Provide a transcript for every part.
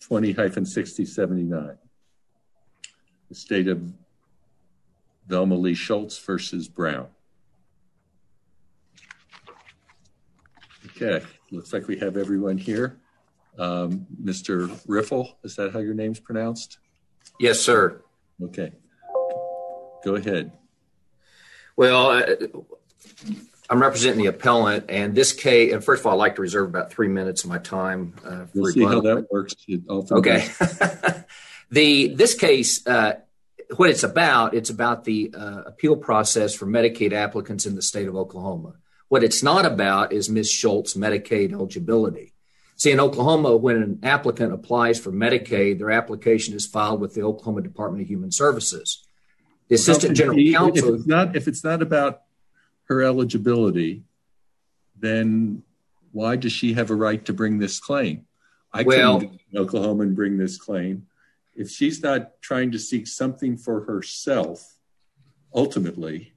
20-6079. The state of Velma Lee Schultz versus Brown. Okay, looks like we have everyone here. Mr. Riffle, is that how your name's pronounced? Yes, sir. Okay, go ahead. Well, I'm representing the appellant, and this case, and first of all, I'd like to reserve about 3 minutes of my time. We'll see how that works. Okay. This case, what it's about the appeal process for Medicaid applicants in the state of Oklahoma. What it's not about is Ms. Schultz's Medicaid eligibility. See, in Oklahoma, when an applicant applies for Medicaid, their application is filed with the Oklahoma Department of Human Services. The Assistant General Counsel. If it's not about her eligibility, then why does she have a right to bring this claim? I couldn't go to Oklahoma and bring this claim. If she's not trying to seek something for herself, ultimately,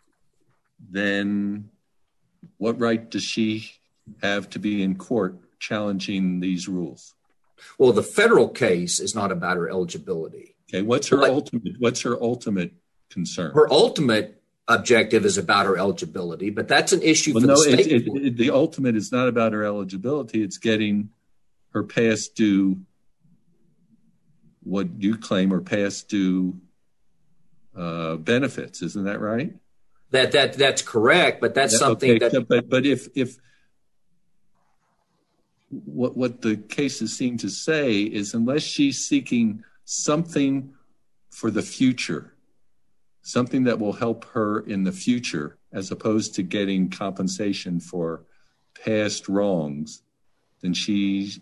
then what right does she have to be in court challenging these rules? Well, the federal case is not about her eligibility. Okay, what's her ultimate concern? Her ultimate objective is about her eligibility, but that's an issue for the state. The ultimate is not about her eligibility. It's getting her past due, what you claim are past due benefits. Isn't that right? That's correct, but that's something that. But if what the cases seem to say is, unless she's seeking something for the future, something that will help her in the future, as opposed to getting compensation for past wrongs, then she's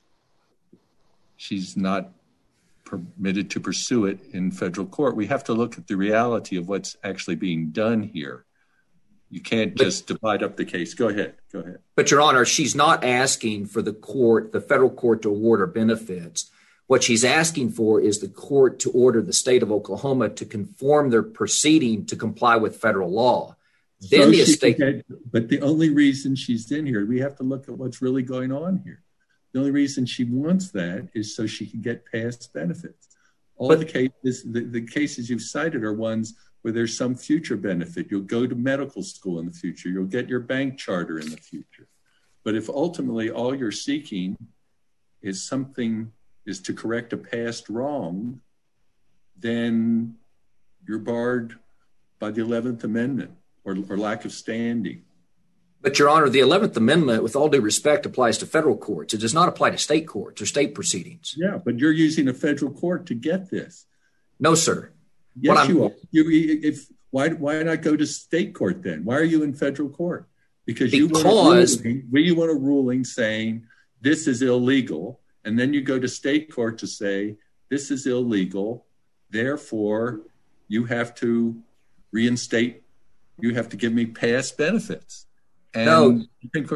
not permitted to pursue it in federal court. We have to look at the reality of what's actually being done here. You can't just divide up the case. Go ahead. But Your Honor, she's not asking for the federal court to award her benefits. What she's asking for is the court to order the state of Oklahoma to conform their proceeding to comply with federal law. Then the estate. But the only reason she's in here, we have to look at what's really going on here. The only reason she wants that is so she can get past benefits. The cases you've cited are ones where there's some future benefit. You'll go to medical school in the future. You'll get your bank charter in the future. But if ultimately all you're seeking is to correct a past wrong, then you're barred by the 11th Amendment or lack of standing. But Your Honor, the 11th Amendment, with all due respect, applies to federal courts. It does not apply to state courts or state proceedings. Yeah, but you're using a federal court to get this. No, sir. Yes, you are. Why not go to state court then? Why are you in federal court? Because you want a ruling saying this is illegal, and then you go to state court to say this is illegal, therefore you have to reinstate, you have to give me past benefits. And no.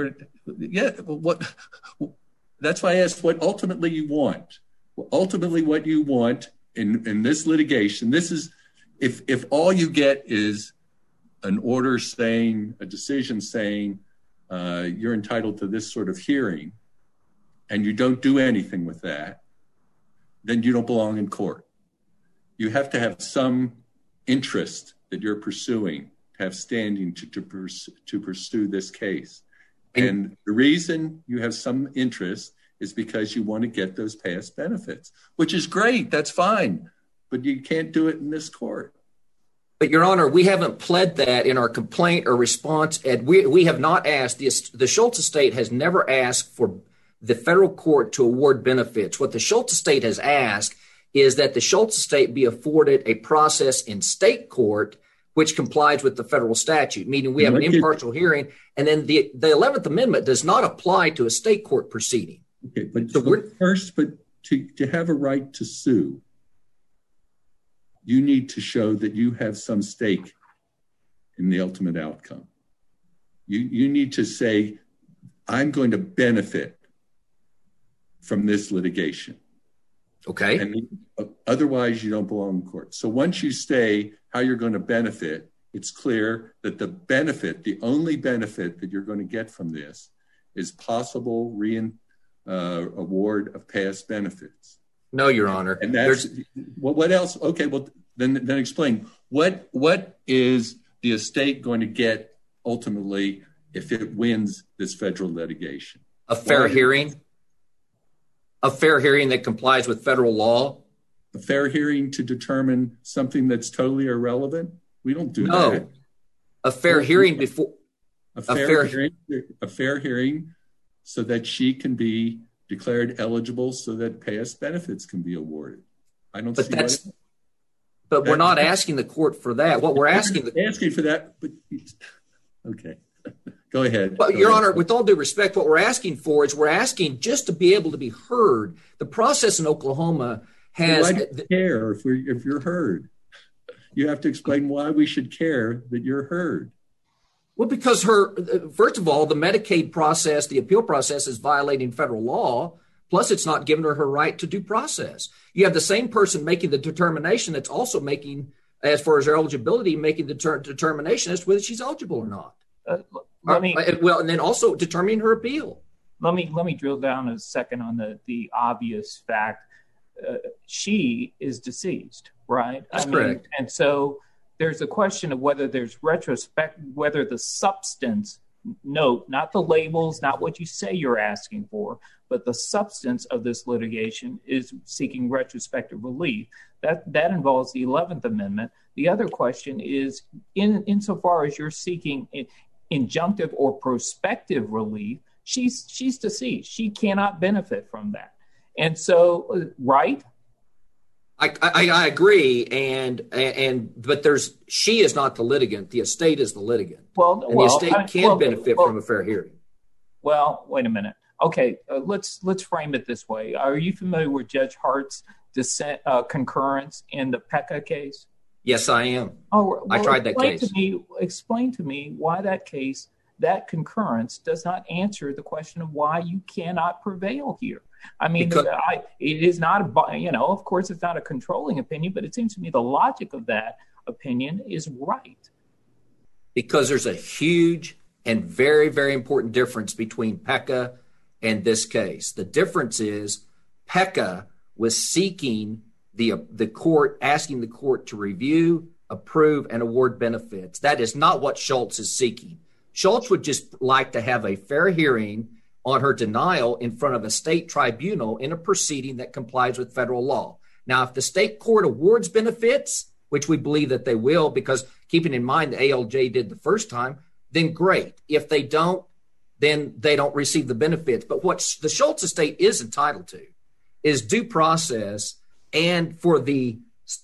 That's why I asked what ultimately you want. Ultimately what you want in this litigation, this is, if all you get is an order saying, a decision saying you're entitled to this sort of hearing, and you don't do anything with that, then you don't belong in court. You have to have some interest that you're pursuing, to have standing to pursue this case. And the reason you have some interest is because you want to get those past benefits, which is great. That's fine. But you can't do it in this court. But Your Honor, we haven't pled that in our complaint or response. And we have not asked, the Schultz estate has never asked for the federal court to award benefits. What the Schultz estate has asked is that the Schultz estate be afforded a process in state court which complies with the federal statute, meaning we have an impartial hearing. And then the 11th Amendment does not apply to a state court proceeding. Okay, but to have a right to sue, you need to show that you have some stake in the ultimate outcome. You need to say, I'm going to benefit from this litigation. Okay. And otherwise, you don't belong in court. So once you say how you're going to benefit, it's clear that the only benefit that you're going to get from this is possible award of past benefits. No, Your Honor. And that's what else? Okay, well, then explain. What is the estate going to get ultimately if it wins this federal litigation? A fair hearing. A fair hearing that complies with federal law. A fair hearing to determine something that's totally irrelevant? We don't do that. A fair hearing before a fair hearing so that she can be declared eligible so that past benefits can be awarded. I don't see that. But we're not asking the court for that. What we're asking for that, but okay. Go ahead. Well, Your Honor, with all due respect, what we're asking for is we're asking just to be able to be heard. The process in Oklahoma has. Why do you care if you're heard? You have to explain why we should care that you're heard. Well, because first of all, the Medicaid process, the appeal process is violating federal law. Plus, it's not giving her right to due process. You have the same person making the determination that's also making, as far as her eligibility, making the determination as to whether she's eligible or not. And then also determining her appeal. Let me drill down a second on the obvious fact. She is deceased, right? That's correct. And so there's a question of whether there's retrospect, whether the substance, note, not the labels, not what you say you're asking for, but the substance of this litigation is seeking retrospective relief. That involves the 11th Amendment. The other question is, insofar as you're seeking injunctive or prospective relief, she's deceased. She cannot benefit from that. And so, right? I agree, but she is not the litigant. The estate is the litigant. The estate can benefit from a fair hearing. Well, wait a minute. Okay, let's frame it this way. Are you familiar with Judge Hart's concurrence in the PECA case? Yes, I am. Oh, well, I tried that case. Explain to me why that concurrence does not answer the question of why you cannot prevail here. I mean, it is not, of course, it's not a controlling opinion, but it seems to me the logic of that opinion is right. Because there's a huge and very, very important difference between PECA and this case. The difference is PECA was seeking the court, asking the court to review, approve, and award benefits. That is not what Schultz is seeking. Schultz would just like to have a fair hearing on her denial in front of a state tribunal in a proceeding that complies with federal law. Now, if the state court awards benefits, which we believe that they will, because keeping in mind the ALJ did the first time, then great. If they don't, then they don't receive the benefits. But what the Schultz estate is entitled to is due process and for the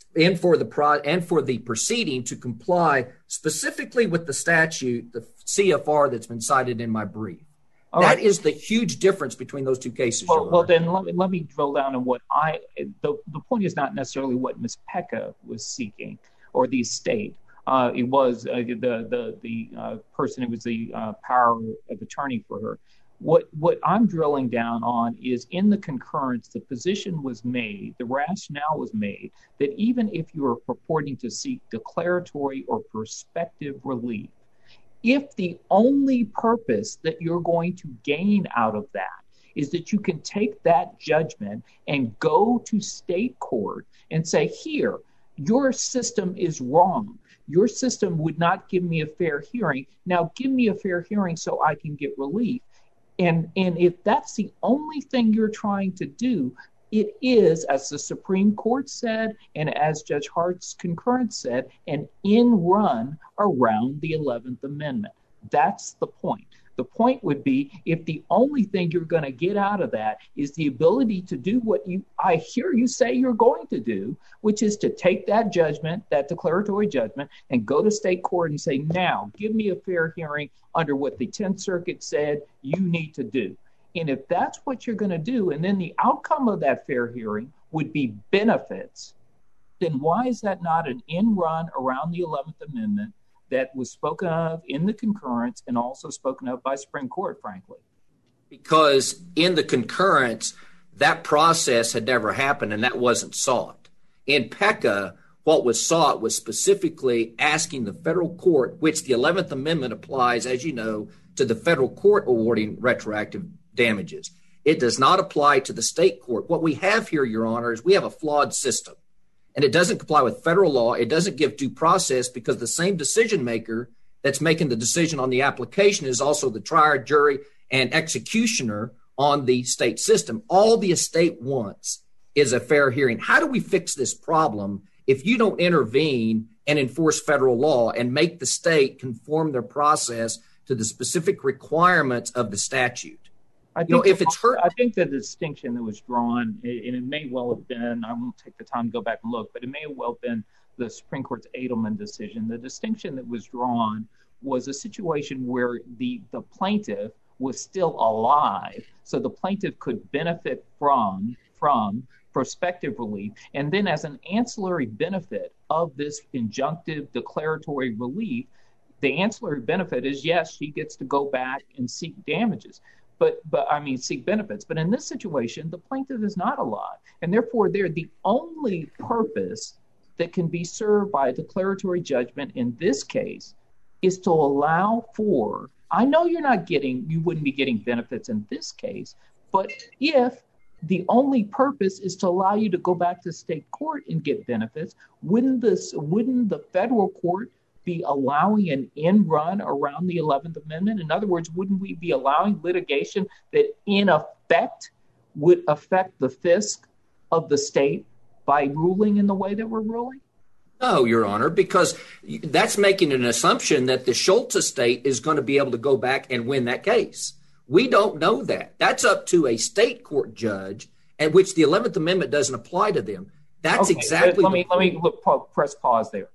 proceeding to comply specifically with the statute, the CFR that's been cited in my brief. That is the huge difference between those two cases. Well, then let me drill down on what the point is not necessarily what Ms. PECA was seeking or the estate. It was the person who was the power of attorney for her. What I'm drilling down on is in the concurrence, the position was made, the rationale was made that even if you are purporting to seek declaratory or prospective relief, if the only purpose that you're going to gain out of that is that you can take that judgment and go to state court and say, here, your system is wrong. Your system would not give me a fair hearing. Now give me a fair hearing so I can get relief. And if that's the only thing you're trying to do, it is, as the Supreme Court said, and as Judge Hart's concurrence said, an end run around the 11th Amendment. That's the point. The point would be if the only thing you're going to get out of that is the ability to do what I hear you say you're going to do, which is to take that judgment, that declaratory judgment, and go to state court and say, now, give me a fair hearing under what the 10th Circuit said you need to do. And if that's what you're going to do, and then the outcome of that fair hearing would be benefits, then why is that not an end run around the 11th Amendment that was spoken of in the concurrence and also spoken of by Supreme Court, frankly? Because in the concurrence, that process had never happened and that wasn't sought. In PECA, what was sought was specifically asking the federal court, which the 11th Amendment applies, as you know, to the federal court awarding retroactive damages, It does not apply to the state court. What we have here, Your Honor, is we have a flawed system, and it doesn't comply with federal law. It doesn't give due process because the same decision maker that's making the decision on the application is also the trier, jury, and executioner on the state system. All the estate wants is a fair hearing. How do we fix this problem if you don't intervene and enforce federal law and make the state conform their process to the specific requirements of the statute? I think the distinction that was drawn, and it may well have been, I won't take the time to go back and look, but it may have well been the Supreme Court's Edelman decision. The distinction that was drawn was a situation where the plaintiff was still alive, so the plaintiff could benefit from prospective relief. And then as an ancillary benefit of this injunctive declaratory relief, the ancillary benefit is, yes, she gets to go back and seek damages, seek benefits. But in this situation, the plaintiff is not alive. And therefore, they're the only purpose that can be served by a declaratory judgment in this case is to allow for, I know you wouldn't be getting benefits in this case, but if the only purpose is to allow you to go back to state court and get benefits, wouldn't the federal court be allowing an end run around the 11th Amendment? In other words, wouldn't we be allowing litigation that in effect would affect the fisc of the state by ruling in the way that we're ruling? No, Your Honor, because that's making an assumption that the Schultz estate is going to be able to go back and win that case. We don't know that. That's up to a state court judge, at which the 11th Amendment doesn't apply to them. That's okay, exactly. Let me press pause there.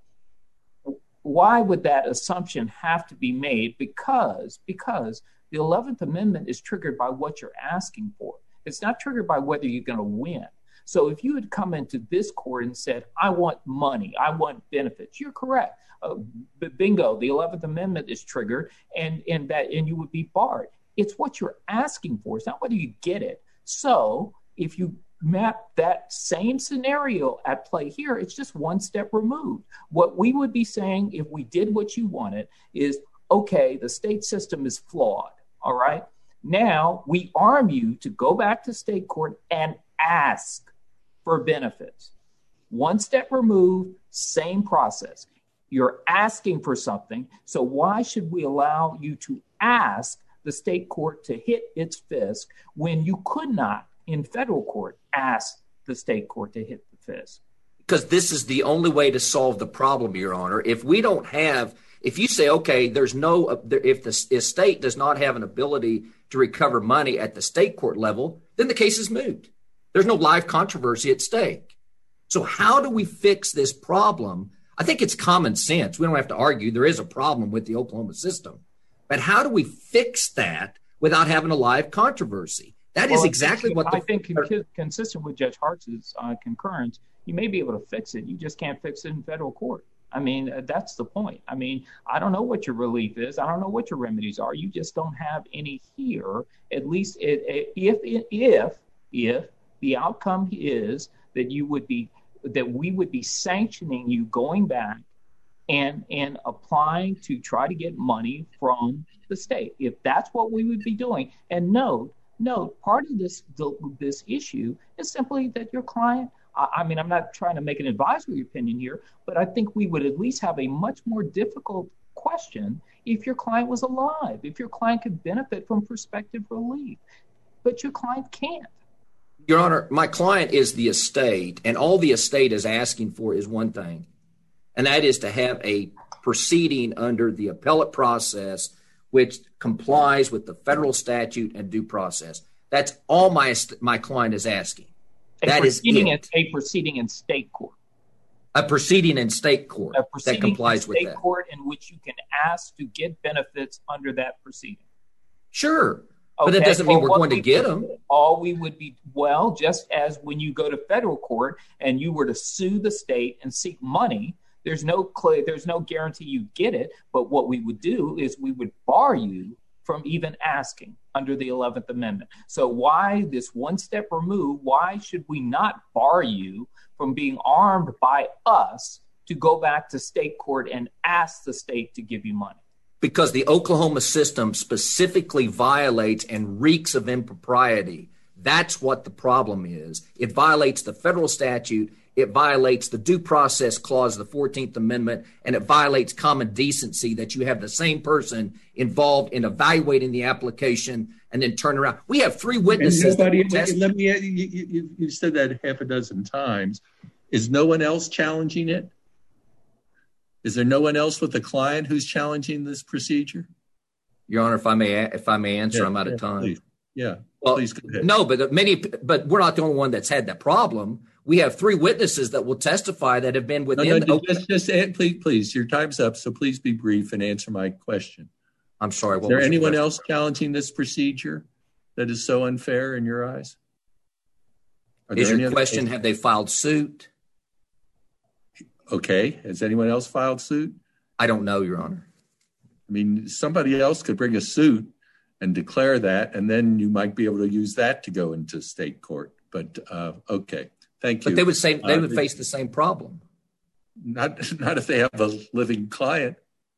Why would that assumption have to be made? Because the 11th Amendment is triggered by what you're asking for. It's not triggered by whether you're going to win. So if you had come into this court and said, I want money, I want benefits, you're correct. Bingo, the 11th Amendment is triggered and you would be barred. It's what you're asking for. It's not whether you get it. So if you map that same scenario at play here, it's just one step removed. What we would be saying if we did what you wanted is, okay, the state system is flawed. All right. Now we arm you to go back to state court and ask for benefits. One step removed, same process. You're asking for something. So why should we allow you to ask the state court to hit its fisc when you could not in federal court ask the state court to hit the fisc? Because this is the only way to solve the problem, Your Honor. If you say, okay, if the state does not have an ability to recover money at the state court level, then the case is moot. There's no live controversy at stake. So how do we fix this problem? I think it's common sense. We don't have to argue. There is a problem with the Oklahoma system. But how do we fix that without having a live controversy? That is exactly what I think consistent with Judge Hart's concurrence, you may be able to fix it. You just can't fix it in federal court. I mean, that's the point. I mean, I don't know what your relief is. I don't know what your remedies are. You just don't have any here, at least if the outcome is that we would be sanctioning you going back and applying to try to get money from the state. If that's what we would be doing. And note, part of this issue is simply that your client, I mean, I'm not trying to make an advisory opinion here, but I think we would at least have a much more difficult question if your client was alive, if your client could benefit from prospective relief. But your client can't. Your Honor, my client is the estate, and all the estate is asking for is one thing, and that is to have a proceeding under the appellate process which complies with the federal statute and due process. That's all my client is asking. A proceeding in state court. A proceeding in state court that complies with that. A proceeding in state court in which you can ask to get benefits under that proceeding. Sure. But it doesn't mean we're going to get them. Just as when you go to federal court and you were to sue the state and seek money, there's no guarantee you get it. But what we would do is we would bar you from even asking under the 11th Amendment. So why this one step removed? Why should we not bar you from being armed by us to go back to state court and ask the state to give you money? Because the Oklahoma system specifically violates and reeks of impropriety That's what the problem is. It violates the federal statute. It violates the due process clause of the 14th Amendment, and it violates common decency that you have the same person involved in evaluating the application and then turn around. We have three witnesses. You said that half a dozen times. Is no one else challenging it? Is there no one else with the client who's challenging this procedure? Your Honor, if I may answer, I'm out of time. Please. Yeah. Well, please go ahead. No, but we're not the only one that's had that problem. We have three witnesses that will testify that have been within. Please, your time's up. So please be brief and answer my question. I'm sorry. Is there anyone else challenging this procedure that is so unfair in your eyes? Is your question, have they filed suit? Okay. Has anyone else filed suit? I don't know, Your Honor. I mean, somebody else could bring a suit and declare that, and then you might be able to use that to go into state court. But okay, thank you. But they would face the same problem. Not if they have a living client.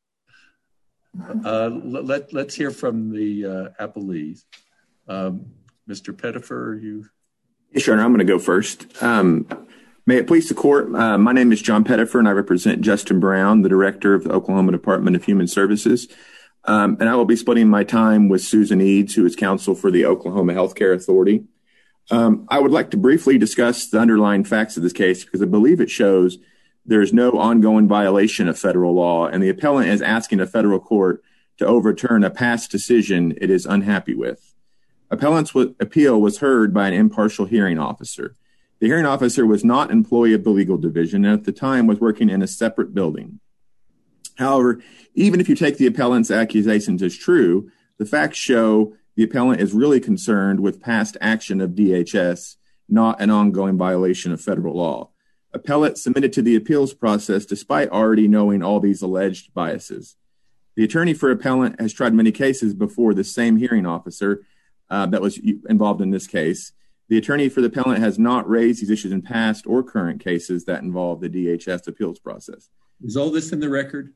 Let's hear from the appellees. Mr. Pettifer, you. Yes, Your Honor, I'm going to go first. May it please the court. My name is John Pettifer, and I represent Justin Brown, the director of the Oklahoma Department of Human Services. And I will be splitting my time with Susan Eads, who is counsel for the Oklahoma Healthcare Authority. I would like to briefly discuss the underlying facts of this case because I believe it shows there is no ongoing violation of federal law, and the appellant is asking a federal court to overturn a past decision it is unhappy with. Appellant's appeal was heard by an impartial hearing officer. The hearing officer was not an employee of the legal division and at the time was working in a separate building. However, even if you take the appellant's accusations as true, the facts show the appellant is really concerned with past action of DHS, not an ongoing violation of federal law. Appellant submitted to the appeals process despite already knowing all these alleged biases. The attorney for appellant has tried many cases before the same hearing officer that was involved in this case. The attorney for the appellant has not raised these issues in past or current cases that involve the DHS appeals process. Is all this in the record?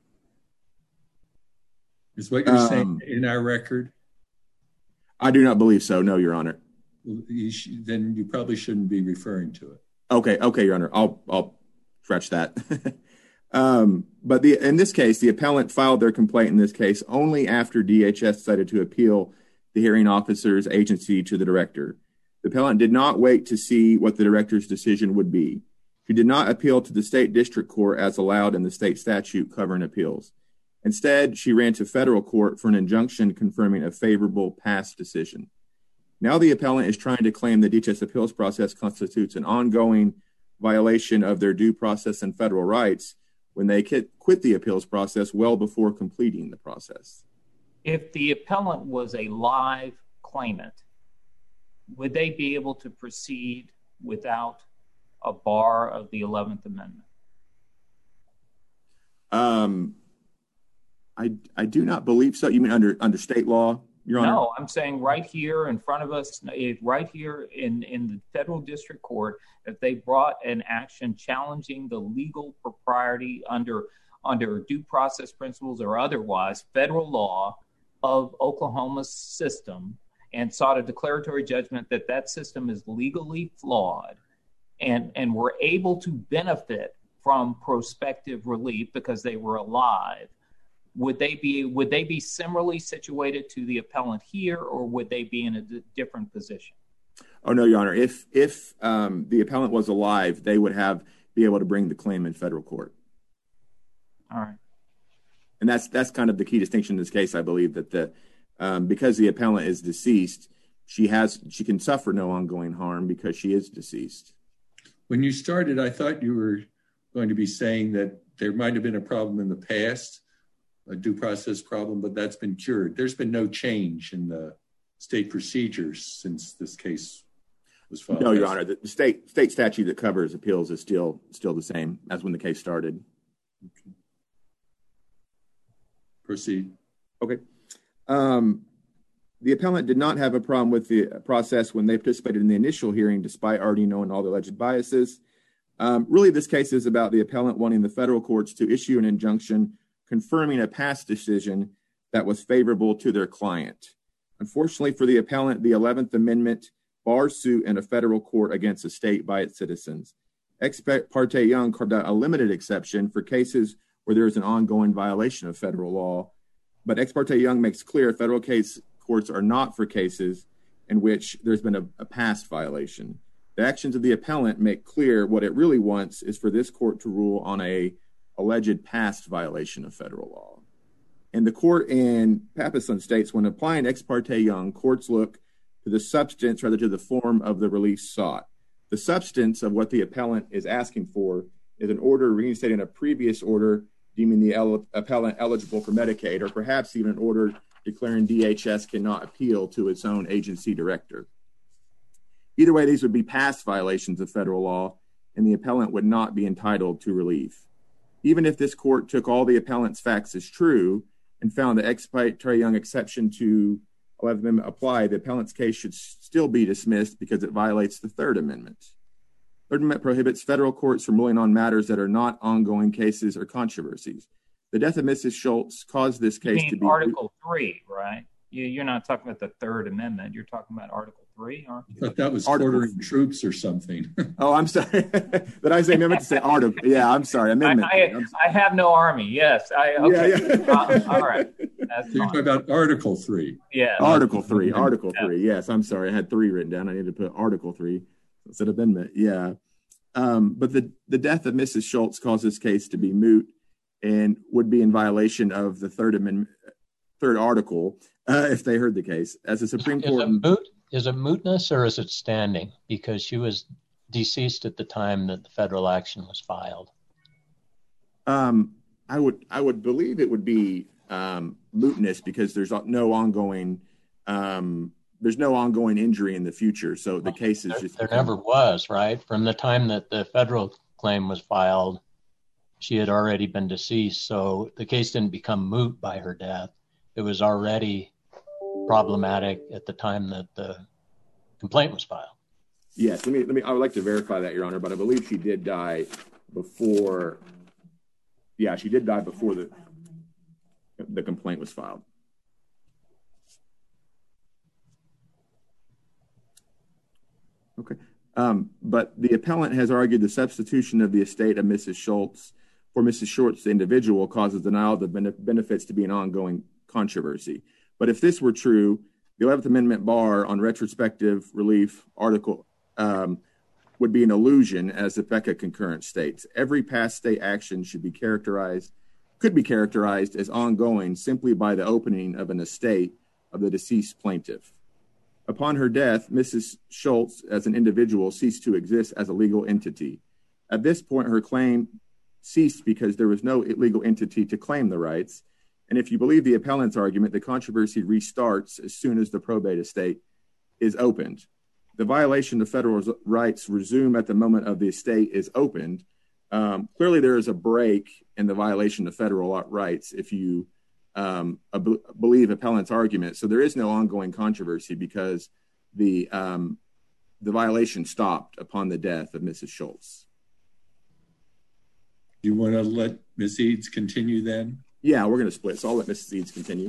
Is what you're saying in our record? I do not believe so, no, Your Honor. Then you probably shouldn't be referring to it. Okay, Your Honor. I'll scratch that. But in this case, the appellant filed their complaint in this case only after DHS decided to appeal the hearing officer's agency to the director. The appellant did not wait to see what the director's decision would be. She did not appeal to the state district court as allowed in the state statute covering appeals. Instead, she ran to federal court for an injunction confirming a favorable past decision. Now the appellant is trying to claim the DHS appeals process constitutes an ongoing violation of their due process and federal rights when they quit the appeals process well before completing the process. If the appellant was a live claimant, would they be able to proceed without a bar of the 11th Amendment? I do not believe so. You mean under state law, Your Honor? No, I'm saying right here in front of us, right here in the federal district court, if they brought an action challenging the legal propriety under due process principles or otherwise federal law of Oklahoma's system and sought a declaratory judgment that system is legally flawed and were able to benefit from prospective relief because they were alive, would they be similarly situated to the appellant here, or would they be in a different position? Oh, no, Your Honor. If the appellant was alive, they would be able to bring the claim in federal court. All right. And that's kind of the key distinction in this case, I believe, that because the appellant is deceased, she can suffer no ongoing harm because she is deceased. When you started, I thought you were going to be saying that there might have been a problem in the past, a due process problem, but that's been cured. There's been no change in the state procedures since this case was filed. No, Your Honor. The state statute that covers appeals is still the same as when the case started. Okay. Proceed. Okay. The appellant did not have a problem with the process when they participated in the initial hearing, despite already knowing all the alleged biases. Really, this case is about the appellant wanting the federal courts to issue an injunction confirming a past decision that was favorable to their client. Unfortunately for the appellant, the 11th Amendment bar suit in a federal court against a state by its citizens. Ex parte Young carved out a limited exception for cases where there is an ongoing violation of federal law, but Ex parte Young makes clear federal case courts are not for cases in which there's been a past violation. The actions of the appellant make clear what it really wants is for this court to rule on a alleged past violation of federal law. And the court in Papason states when applying Ex parte Young, courts look to the substance rather to the form of the relief sought. The substance of what the appellant is asking for is an order reinstating a previous order deeming the appellant eligible for Medicaid, or perhaps even an order declaring DHS cannot appeal to its own agency director. Either way, these would be past violations of federal law, and the appellant would not be entitled to relief. Even if this court took all the appellant's facts as true and found the Ex parte Young exception to 11th Amendment apply, the appellant's case should still be dismissed because it violates the Third Amendment. Third Amendment prohibits federal courts from ruling on matters that are not ongoing cases or controversies. The death of Mrs. Schultz caused this case to be Article 3, right? You're not talking about the Third Amendment. You're talking about Article 3, aren't you? I thought that was ordering troops or something. Oh, I'm sorry. Did I say amendment to say article? Yeah, I'm sorry. Amendment. I have no army. Yes. Okay. Yeah. All right. That's You're talking about Article 3. Yeah. Article 3. Article 3. Yes, I'm sorry. I had 3 written down. I need to put Article 3 instead of amendment. Yeah. But the death of Mrs. Schultz caused this case to be moot and would be in violation of the Third Amendment, third article, if they heard the case. As the Supreme Court... Is it mootness or is it standing? Because she was deceased at the time that the federal action was filed. I would believe it would be mootness because there's no ongoing injury in the future. So the case is just... There never was, right? From the time that the federal claim was filed, she had already been deceased. So the case didn't become moot by her death. It was already problematic at the time that the complaint was filed. Yes, I would like to verify that, Your Honor, but I believe she did die before. Yeah, she did die before the complaint was filed. Okay, but the appellant has argued the substitution of the estate of Mrs. Schultz for Mrs. Schultz, the individual, causes denial of the benefits to be an ongoing controversy. But if this were true, the 11th Amendment bar on retrospective relief article would be an illusion, as the PECA concurrence states. Every past state action could be characterized as ongoing simply by the opening of an estate of the deceased plaintiff. Upon her death, Mrs. Schultz, as an individual, ceased to exist as a legal entity. At this point, her claim ceased because there was no legal entity to claim the rights. And if you believe the appellant's argument, the controversy restarts as soon as the probate estate is opened. The violation of federal rights resume at the moment of the estate is opened. Clearly, there is a break in the violation of federal rights if you believe appellant's argument. So there is no ongoing controversy because the violation stopped upon the death of Mrs. Schultz. You want to let Ms. Eads continue then? Yeah, we're going to split, so I'll let Mrs. Eads continue.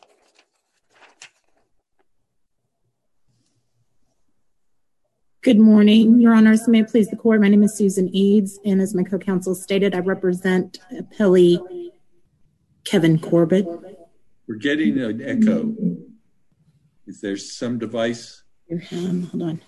Good morning, Your Honors. May it please the court. My name is Susan Eads, and as my co-counsel stated, I represent appellee Kevin Corbett. We're getting an echo. Is there some device? Hold on.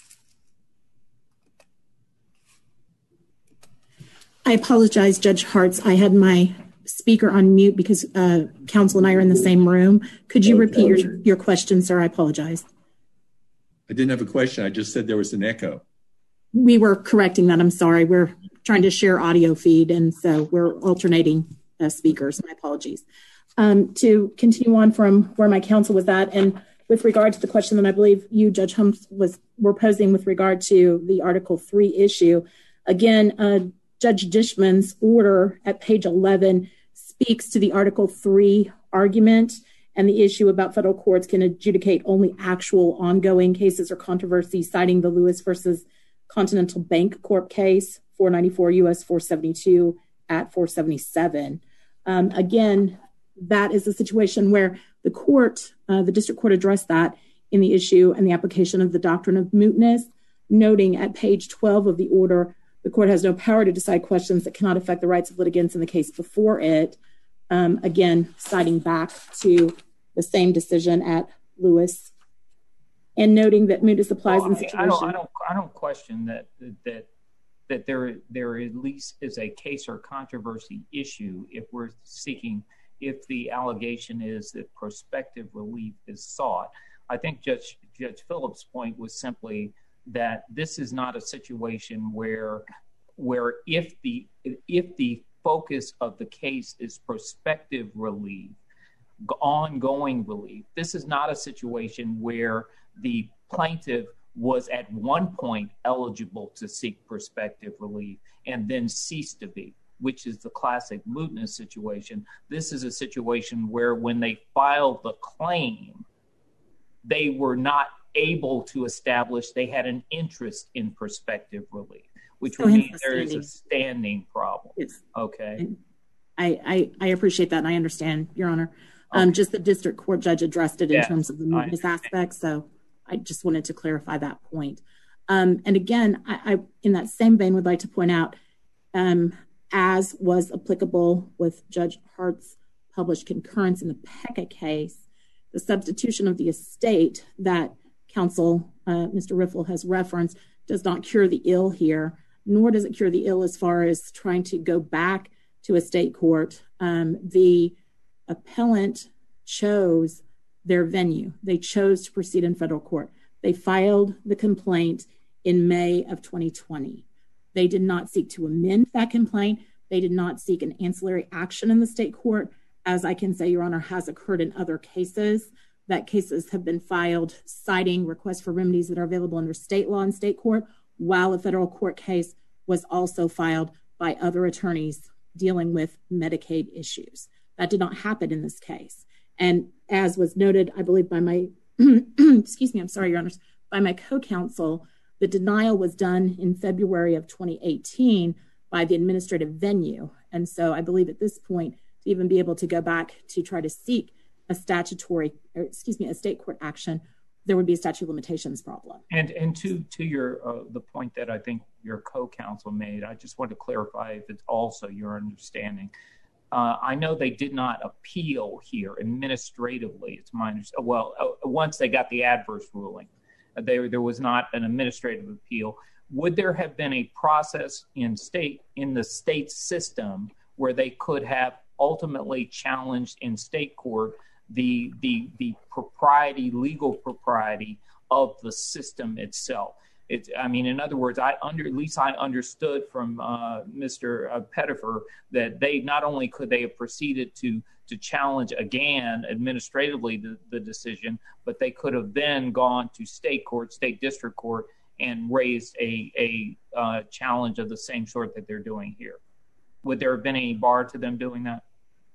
I apologize, Judge Hartz. I had my speaker on mute because counsel and I are in the same room. Could you repeat your question, sir? I apologize. I didn't have a question. I just said there was an echo. We were correcting that. I'm sorry. We're trying to share audio feed, and so we're alternating speakers. My apologies. To continue on from where my counsel was at, and with regard to the question that I believe you, Judge Humps, were posing with regard to the Article 3 issue, again, Judge Dishman's order at page 11 speaks to the Article 3 argument and the issue about federal courts can adjudicate only actual ongoing cases or controversies, citing the Lewis versus Continental Bank Corp case, 494 U.S. 472 at 477. Again, that is a situation where the court, the district court addressed that in the issue and the application of the doctrine of mootness, noting at page 12 of the order, the court has no power to decide questions that cannot affect the rights of litigants in the case before it. Again, citing back to the same decision at Lewis, and noting that mootness applies in situations. I don't question that there at least is a case or controversy issue if we're seeking, if the allegation is that prospective relief is sought. I think Judge Phillips' point was simply that this is not a situation where if the focus of the case is prospective relief, ongoing relief, this is not a situation where the plaintiff was at one point eligible to seek prospective relief and then ceased to be, which is the classic mootness situation. This is a situation where when they filed the claim, they were not able to establish they had an interest in prospective relief, which would mean there is a standing problem. Yes. Okay. I appreciate that, and I understand, Your Honor. Just the district court judge addressed it in terms of the mootness aspect, so I just wanted to clarify that point. And again, I in that same vein would like to point out, as was applicable with Judge Hart's published concurrence in the Pekka case, the substitution of the estate that counsel, Mr. Riffle, has referenced does not cure the ill here, nor does it cure the ill as far as trying to go back to a state court. The appellant chose their venue. They chose to proceed in federal court. They filed the complaint in May of 2020. They did not seek to amend that complaint. They did not seek an ancillary action in the state court, as I can say, Your Honor, has occurred in other cases. That cases have been filed citing requests for remedies that are available under state law and state court, while a federal court case was also filed by other attorneys dealing with Medicaid issues. That did not happen in this case. And as was noted, I believe by my, excuse me, I'm sorry, Your Honors, by my co-counsel, the denial was done in February of 2018 by the administrative venue. And so I believe at this point, to even be able to go back to try to seek a statutory, or excuse me, a state court action, there would be a statute of limitations problem. And to your the point that I think your co-counsel made, I just want to clarify if it's also your understanding. I know they did not appeal here administratively. It's my understanding. Well, once they got the adverse ruling, there was not an administrative appeal. Would there have been a process in the state system where they could have ultimately challenged in state court the propriety, legal propriety of the system itself? I mean, in other words, at least I understood from Mr. Pettifer that they not only could they have proceeded to challenge again administratively the decision, but they could have then gone to state court, state district court, and raised a challenge of the same sort that they're doing here. Would there have been any bar to them doing that?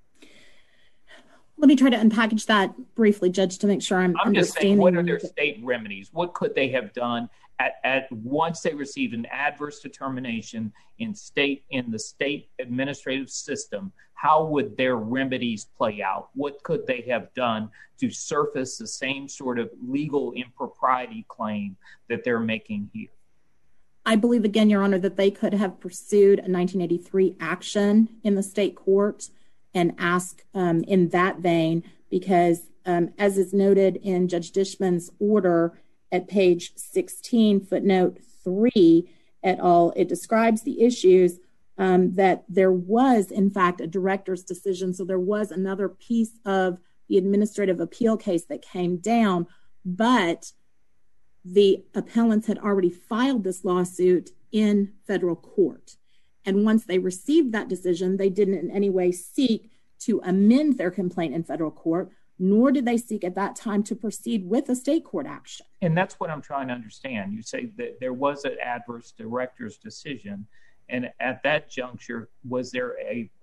Let me try to unpackage that briefly, Judge, to make sure I'm understanding. Just saying, what are their state remedies? What could they have done at once they received an adverse determination in the state administrative system? How would their remedies play out? What could they have done to surface the same sort of legal impropriety claim that they're making here? I believe, again, Your Honor, that they could have pursued a 1983 action in the state court and ask in that vein, because as is noted in Judge Dishman's order at page 16, footnote 3 et al., it describes the issues that there was, in fact, a director's decision. So there was another piece of the administrative appeal case that came down, but the appellants had already filed this lawsuit in federal court. And once they received that decision, they didn't in any way seek to amend their complaint in federal court, nor did they seek at that time to proceed with a state court action. And that's what I'm trying to understand. You say that there was an adverse director's decision, and at that juncture, was there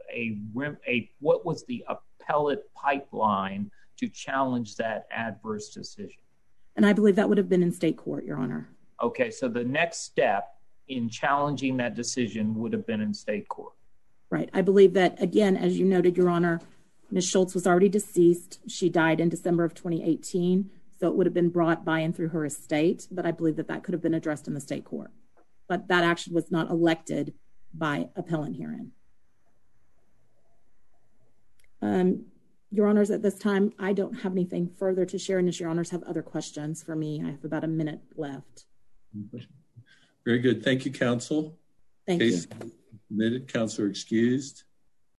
what was the appellate pipeline to challenge that adverse decision? And I believe that would have been in state court, Your Honor. Okay, so the next step in challenging that decision would have been in state court. Right. I believe that, again, as you noted, Your Honor, Ms. Schultz was already deceased. She died in December of 2018. So it would have been brought by and through her estate, but I believe that could have been addressed in the state court. But that action was not elected by appellant herein. Your Honors, at this time, I don't have anything further to share unless Your Honors have other questions for me. I have about a minute left. Very good. Thank you, counsel. Thank you. Case submitted. Counselor excused.